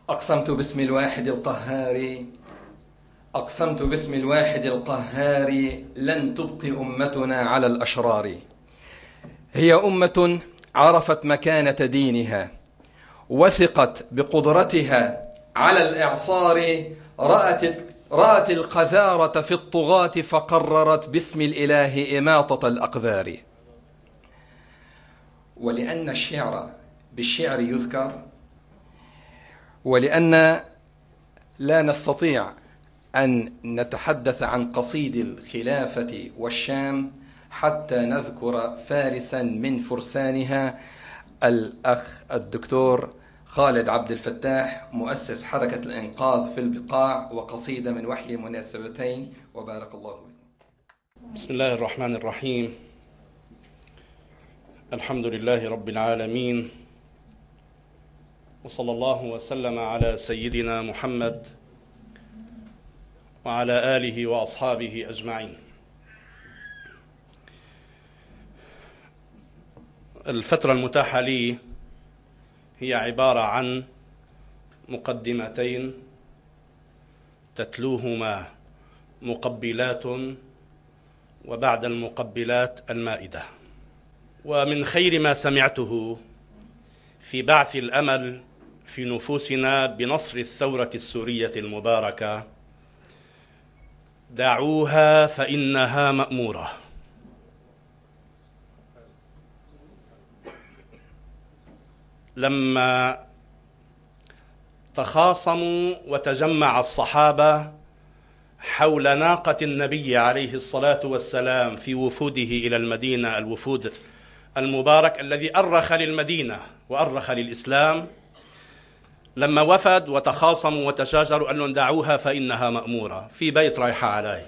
أقسمت باسم الواحد القهار أقسمت باسم الواحد القهار لن تبقي أمتنا على الأشرار. هي أمة عرفت مكانة دينها، وثقت بقدرتها على الإعصار، رأت القذارة في الطغاة فقررت باسم الإله إماطة الأقذار. ولأن الشعر بالشعر يذكر، ولأن لا نستطيع أن نتحدث عن قصيد الخلافة والشام حتى نذكر فارسا من فرسانها، الأخ الدكتور خالد عبد الفتاح، مؤسس حركة الإنقاذ في البقاع، وقصيدة من وحي مناسبتين، وبارك الله فيكم. بسم الله الرحمن الرحيم. الحمد لله رب العالمين، وصلى الله وسلم على سيدنا محمد وعلى آله وأصحابه أجمعين. الفترة المتاحة لي هي عبارة عن مقدمتين تتلوهما مقبلات، وبعد المقبلات المائدة. ومن خير ما سمعته في بعث الأمل في نفوسنا بنصر الثورة السورية المباركة: دعوها فإنها مأمورة. لما تخاصموا وتجمع الصحابة حول ناقة النبي عليه الصلاة والسلام في وفوده إلى المدينة، الوفود المبارك الذي أرخ للمدينة وأرخ للإسلام، لما وفد وتخاصموا وتشاجروا قال لهم دعوها فإنها مأمورة، في بيت رايحة عليه،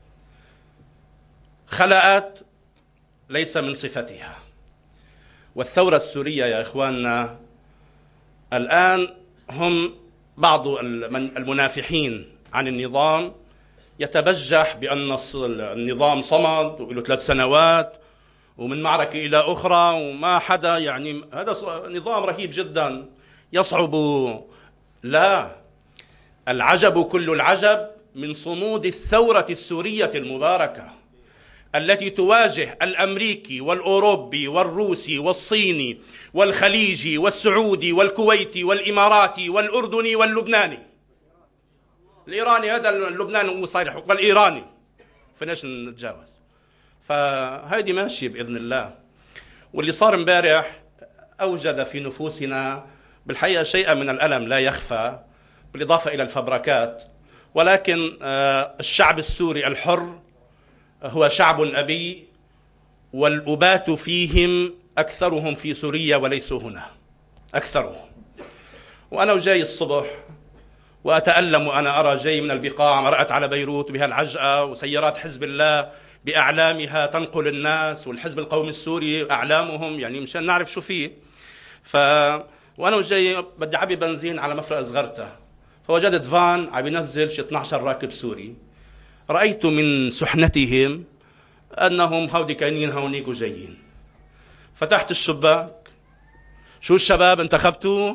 خلأت ليس من صفتها. والثورة السورية يا إخواننا الآن هم بعض المنافحين عن النظام يتبجح بأن النظام صمد وله 3 سنوات ومن معركة إلى أخرى وما حدا، يعني هذا نظام رهيب جدا يصعب. لا، العجب كل العجب من صمود الثورة السورية المباركة التي تواجه الأمريكي والأوروبي والروسي والصيني والخليجي والسعودي والكويتي والإماراتي والأردني واللبناني، الإيراني، هذا اللبناني هو صاير، والإيراني، فناش نتجاوز. فهذه ماشية بإذن الله. واللي صار امبارح أوجد في نفوسنا بالحقيقة شيئا من الألم لا يخفى، بالإضافة إلى الفبركات. ولكن الشعب السوري الحر هو شعب أبي، والأبات فيهم أكثرهم في سوريا وليسوا هنا، أكثرهم. وأنا وجاي الصبح وأتألم وأنا أرى جاي من البقاع، مرأت على بيروت بها العجقة وسيارات حزب الله بأعلامها تنقل الناس، والحزب القومي السوري أعلامهم، يعني مشان نعرف شو فيه. وأنا وجاي بدي عبي بنزين على مفرق صغرته، فوجدت فان عم ينزل شي 12 راكب سوري. رأيت من سحنتهم أنهم هودي كاينين هونيك وجايين. فتحت الشباك: شو الشباب انتخبتوا؟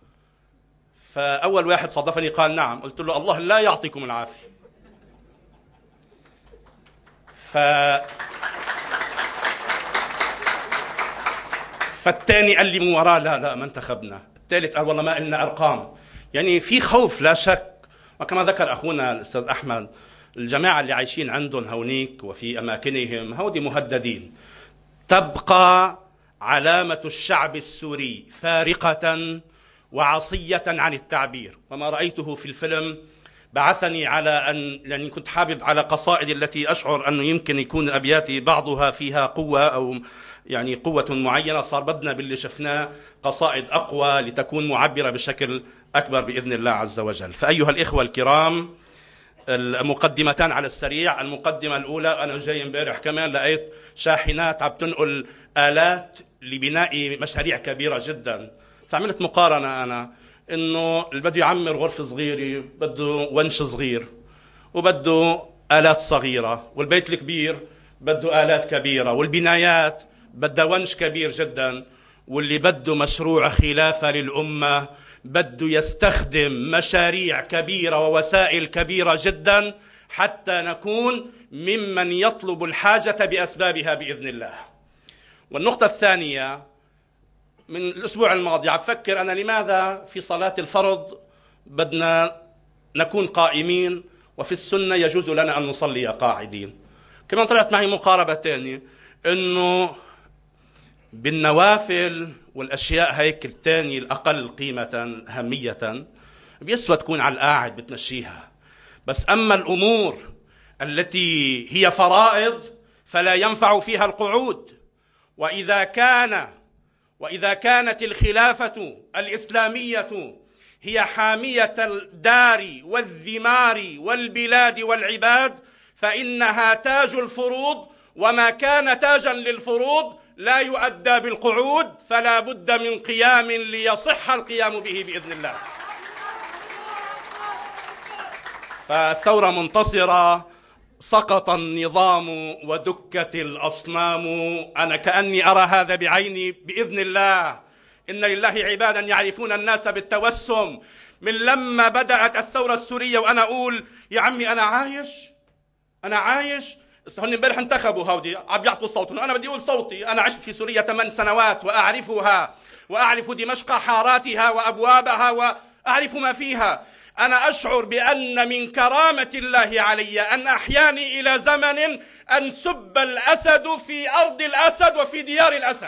فأول واحد صادفني قال نعم. قلت له الله لا يعطيكم العافية. فالثاني قال لي من وراه لا ما انتخبنا. الثالث قال والله ما لنا أرقام. يعني في خوف لا شك. وكما ذكر أخونا الأستاذ أحمد، الجماعة اللي عايشين عندهم هونيك وفي أماكنهم هودي مهددين. تبقى علامة الشعب السوري فارقة وعصية عن التعبير. وما رأيته في الفيلم بعثني على أن، يعني كنت حابب على قصائد التي أشعر أنه يمكن يكون أبياتي بعضها فيها قوة أو يعني قوة معينة. صار بدنا باللي شفناه قصائد أقوى لتكون معبرة بشكل أكبر بإذن الله عز وجل. فأيها الإخوة الكرام، المقدمتان على السريع. المقدمة الأولى: أنا جاي امبارح كمان لقيت شاحنات عم تنقل آلات لبناء مشاريع كبيرة جدا. فعملت مقارنة أنا إنه اللي بده يعمر غرفة صغيرة بده ونش صغير وبده آلات صغيرة، والبيت الكبير بده آلات كبيرة، والبنايات بدها ونش كبير جدا، واللي بده مشروع خلافة للأمة بده يستخدم مشاريع كبيرة ووسائل كبيرة جدا حتى نكون ممن يطلب الحاجة بأسبابها بإذن الله. والنقطة الثانية، من الأسبوع الماضي عم بفكر أنا لماذا في صلاة الفرض بدنا نكون قائمين وفي السنة يجوز لنا أن نصلي قاعدين. كمان طلعت معي مقاربة تانية إنه بالنوافل والأشياء هيك التانية الأقل قيمة أهمية بيسوى تكون على القاعد بتمشيها، بس أما الأمور التي هي فرائض فلا ينفع فيها القعود. وإذا كانت الخلافة الإسلامية هي حامية الدار والذمار والبلاد والعباد فإنها تاج الفروض، وما كان تاجا للفروض لا يؤدى بالقعود، فلا بد من قيام ليصح القيام به بإذن الله. فالثورة منتصرة، سقط النظام ودكت الأصنام. أنا كأني أرى هذا بعيني بإذن الله. إن لله عبادا يعرفون الناس بالتوسم. من لما بدأت الثورة السورية وأنا أقول يا عمي أنا عايش هن امبارح انتخبوا هودي عم يعطوا صوتهم، أنا بدي أقول صوتي. أنا عشت في سوريا 8 سنوات وأعرفها، وأعرف دمشق حاراتها وأبوابها وأعرف ما فيها. أنا أشعر بأن من كرامة الله علي أن أحياني إلى زمن أن سب الأسد في أرض الأسد وفي ديار الأسد.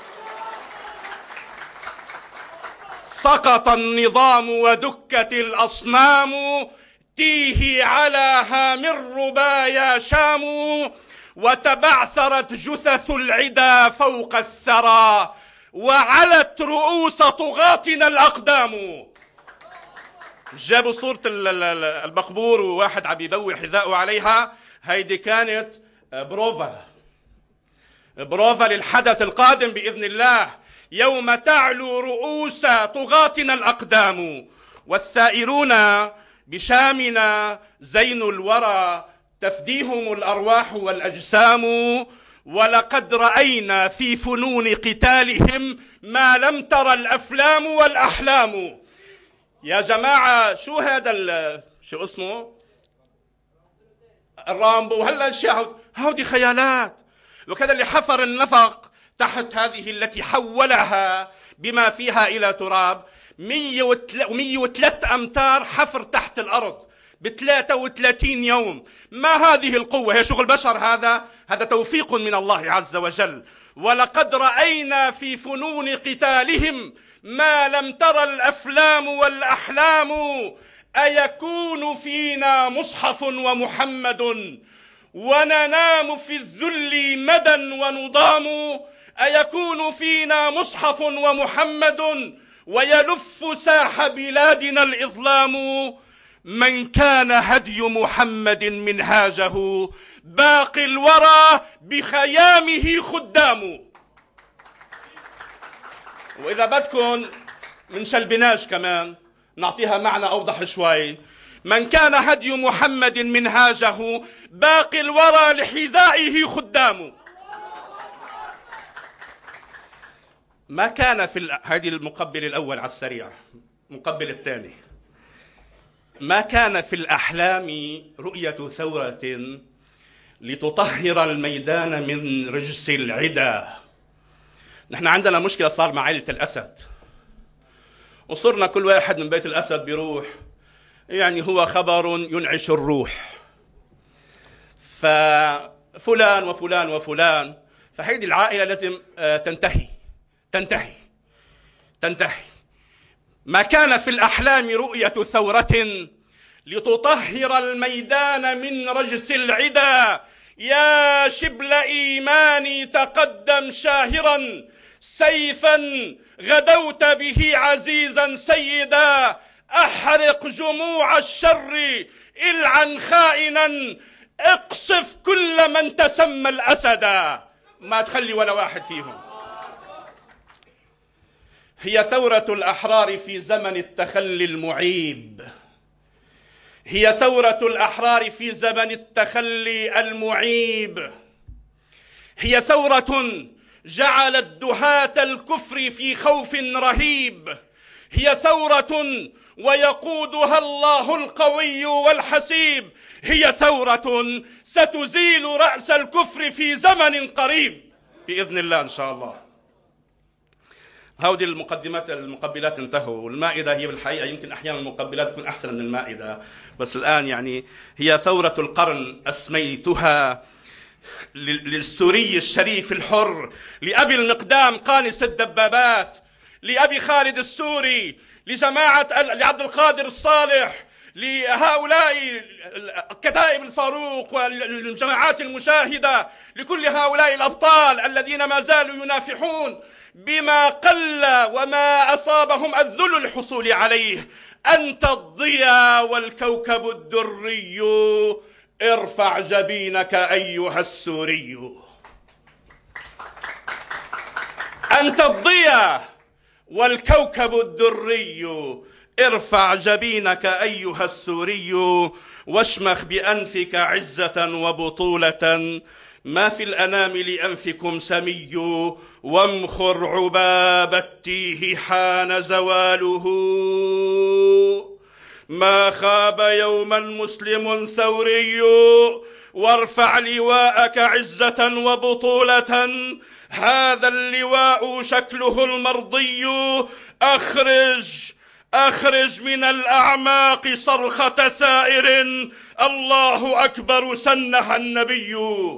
سقط النظام ودكت الأصنام، تيه على هام الربايا شام، وتبعثرت جثث العدا فوق الثرى، وعلت رؤوس طغاتنا الأقدام. جابوا صورة المقبور وواحد عم يبوي حذاءه عليها، هيدي كانت بروفا للحدث القادم بإذن الله، يوم تعلو رؤوس طغاتنا الأقدام. والثائرون بشامنا زين الورى تفديهم الأرواح والأجسام، ولقد رأينا في فنون قتالهم ما لم تر الأفلام والأحلام. يا جماعة شو هذا شو اسمه الرامبو، هلا الشيء هودي خيالات. وكذا اللي حفر النفق تحت هذه التي حولها بما فيها إلى تراب، 103 أمتار حفر تحت الأرض ب33 يوم. ما هذه القوة؟ هي شغل بشر؟ هذا توفيق من الله عز وجل. ولقد رأينا في فنون قتالهم ما لم تر الأفلام والأحلام. أيكون فينا مصحف ومحمد وننام في الذل مدى ونضام؟ أيكون فينا مصحف ومحمد ويلف ساح بلادنا الإظلام؟ من كان هدي محمد منهاجه باقي الورى بخيامه خدام. وإذا بدكم من شلبناش كمان نعطيها معنى أوضح شوي، من كان هدي محمد منهاجه باقي الورى لحذائه خدام. ما كان في هذه المقبل الأول على السريع، مقبل الثاني. ما كان في الأحلام رؤية ثورة لتطهر الميدان من رجس العدا. نحن عندنا مشكلة صار مع عائلة الأسد، وصرنا كل واحد من بيت الأسد بيروح يعني هو خبر ينعش الروح، ففلان وفلان وفلان. فهذه العائلة لازم تنتهي. ما كان في الأحلام رؤية ثورة لتطهر الميدان من رجس العدا. يا شبل إيماني تقدم شاهرا، سيفا غدوت به عزيزا سيدا. أحرق جموع الشر، إلعن خائنا، اقصف كل من تسمى الأسدا. ما تخلي ولا واحد فيهم. هي ثورة الأحرار في زمن التخلي المعيب. هي ثورة الأحرار في زمن التخلي المعيب. هي ثورة جعلت دهاة الكفر في خوف رهيب. هي ثورة ويقودها الله القوي والحسيب، هي ثورة ستزيل رأس الكفر في زمن قريب بإذن الله إن شاء الله. هودي المقبلات انتهوا، والمائدة هي بالحقيقة يمكن أحيانا المقبلات تكون أحسن من المائدة، بس الآن يعني هي ثورة القرن أسميتها للسوري الشريف الحر، لأبي المقدام قانص الدبابات، لأبي خالد السوري، لعبد القادر الصالح، لهؤلاء كتائب الفاروق والجماعات المشاهدة، لكل هؤلاء الأبطال الذين ما زالوا ينافحون بما قل وما أصابهم الذل الحصول عليه. أنت الضياء والكوكب الدري، ارفع جبينك أيها السوري. أنت الضياء والكوكب الدري، ارفع جبينك أيها السوري، واشمخ بأنفك عزة وبطولة، ما في الأنام لأنفكم سمي، وامخر عباب التيه حان زواله، ما خاب يوما مسلم ثوري، وارفع لواءك عزة وبطولة، هذا اللواء شكله المرضي، أخرج من الأعماق صرخة ثائر، الله أكبر سنها النبي.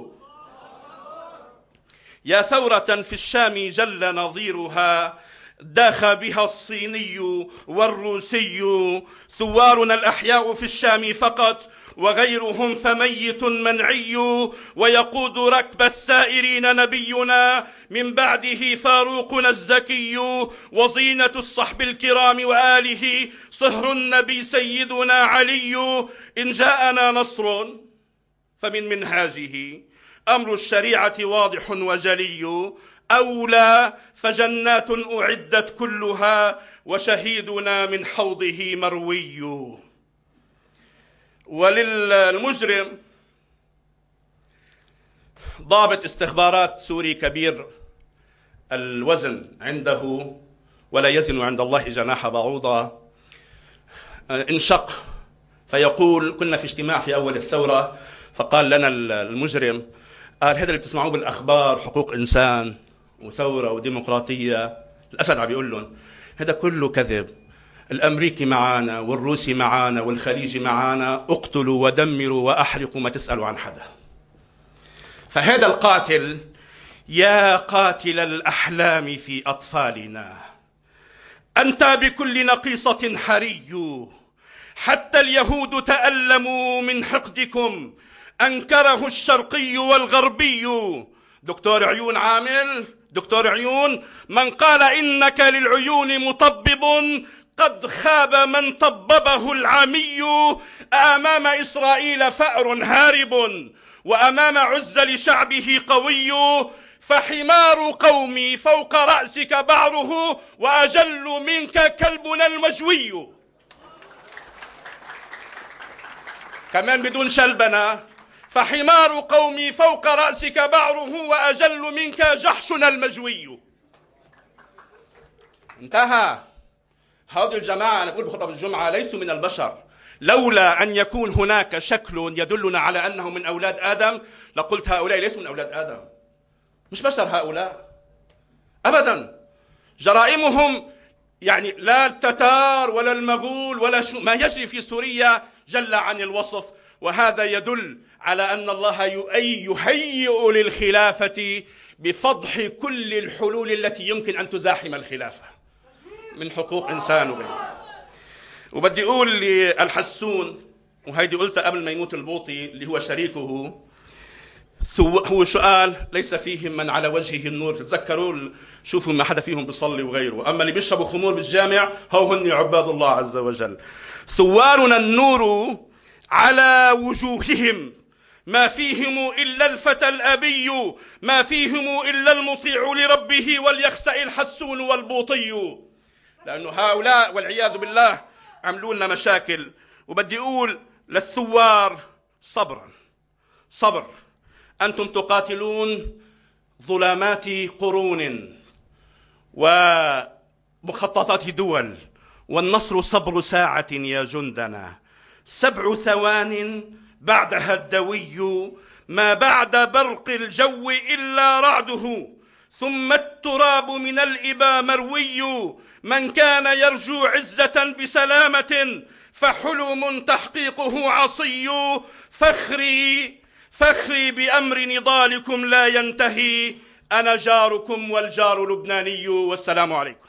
يا ثورة في الشام جل نظيرها، داخ بها الصيني والروسي، ثوارنا الأحياء في الشام فقط، وغيرهم فميت منعي، ويقود ركب الثائرين نبينا، من بعده فاروقنا الزكي، وزينة الصحب الكرام وآله صهر النبي سيدنا علي. إن جاءنا نصر فمن منهاجه أمر الشريعة واضح وجلي، أولى فجنات أعدت كلها، وشهيدنا من حوضه مروي. وللمجرم ضابط استخبارات سوري كبير الوزن عنده ولا يزن عند الله جناح بعوضة، انشق فيقول: كنا في اجتماع في أول الثورة، فقال لنا المجرم، قال: هذا اللي بتسمعوه بالأخبار حقوق إنسان وثورة وديمقراطية، الأسد عم بيقول لهم هذا كله كذب، الأمريكي معانا والروسي معانا والخليجي معانا، اقتلوا ودمروا وأحرقوا، ما تسألوا عن حدا. فهذا القاتل، يا قاتل الأحلام في أطفالنا، أنت بكل نقيصة حري، حتى اليهود تألموا من حقدكم، أنكره الشرقي والغربي. دكتور عيون عامل، دكتور عيون، من قال إنك للعيون مطبب، قد خاب من طببه العمي. أمام إسرائيل فأر هارب، وأمام عزة لشعبه قوي، فحمار قومي فوق رأسك بعره، وأجل منك كلبنا المجوي. كمان بدون شلبنة: فحمار قومي فوق رأسك بعره، وأجل منك جحشنا المجوي. انتهى. هذه الجماعة، أنا بقول بخطب الجمعة، ليسوا من البشر. لولا أن يكون هناك شكل يدلنا على أنه من أولاد آدم لقلت هؤلاء ليسوا من أولاد آدم، مش بشر هؤلاء أبدا. جرائمهم يعني لا التتار ولا المغول ولا ما يجري في سوريا جل عن الوصف، وهذا يدل على أن الله يهيئ للخلافة بفضح كل الحلول التي يمكن أن تزاحم الخلافة من حقوق إنسان وغيره. وبدي أقول للحسون، وهيدي قلتها قبل ما يموت البوطي اللي هو شريكه، هو سؤال ليس فيهم من على وجهه النور. تتذكروا شوفوا ما حدا فيهم بيصلي وغيره، أما اللي بيشربوا خمور بالجامع هن عباد الله عز وجل. ثوارنا النور على وجوههم، ما فيهم إلا الفتى الأبي، ما فيهم إلا المطيع لربه، وليخسأ الحسون والبوطي. لأنه هؤلاء والعياذ بالله عملوا لنا مشاكل. وبدي أقول للثوار: صبر، أنتم تقاتلون ظلامات قرون ومخططات دول والنصر صبر ساعة يا جندنا، 7 ثوان بعدها الدوي، ما بعد برق الجو إلا رعده، ثم التراب من الإبا مروي. من كان يرجو عزة بسلامة فحلم تحقيقه عصي. فخري بأمر نضالكم لا ينتهي، أنا جاركم والجار لبناني، والسلام عليكم.